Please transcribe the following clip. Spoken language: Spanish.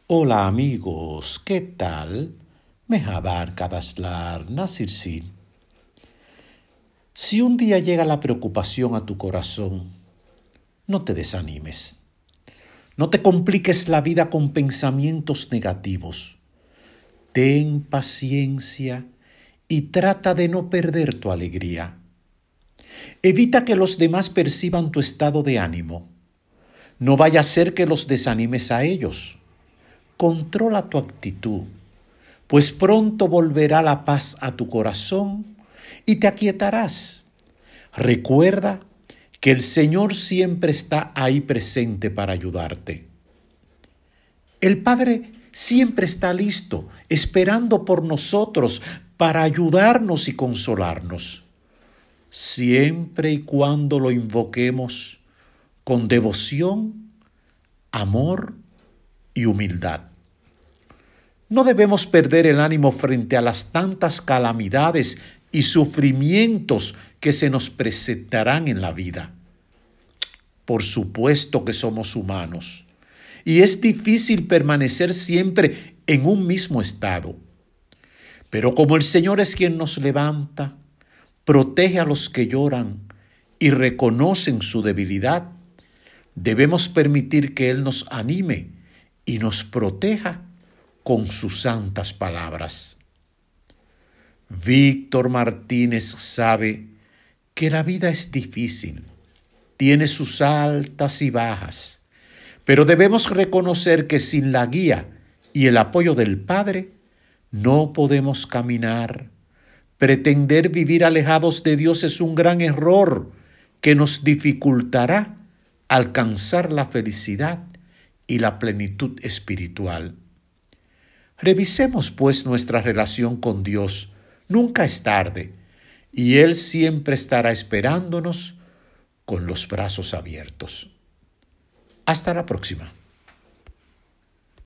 Hola amigos, ¿qué tal? Merhaba arkadaşlar, nasılsın? Si un día llega la preocupación a tu corazón, no te desanimes. No te compliques la vida con pensamientos negativos. Ten paciencia y trata de no perder tu alegría. Evita que los demás perciban tu estado de ánimo. No vaya a ser que los desanimes a ellos. Controla tu actitud, pues pronto volverá la paz a tu corazón y te aquietarás. Recuerda que el Señor siempre está ahí presente para ayudarte. El Padre siempre está listo, esperando por nosotros para ayudarnos y consolarnos, siempre y cuando lo invoquemos con devoción, amor y humildad. No debemos perder el ánimo frente a las tantas calamidades y sufrimientos que se nos presentarán en la vida. Por supuesto que somos humanos y es difícil permanecer siempre en un mismo estado. Pero como el Señor es quien nos levanta, protege a los que lloran y reconocen su debilidad, debemos permitir que Él nos anime y nos proteja con sus santas palabras. Víctor Martínez sabe que la vida es difícil, tiene sus altas y bajas, pero debemos reconocer que sin la guía y el apoyo del Padre no podemos caminar. Pretender vivir alejados de Dios es un gran error que nos dificultará alcanzar la felicidad y la plenitud espiritual. Revisemos pues nuestra relación con Dios. Nunca es tarde y Él siempre estará esperándonos con los brazos abiertos. Hasta la próxima.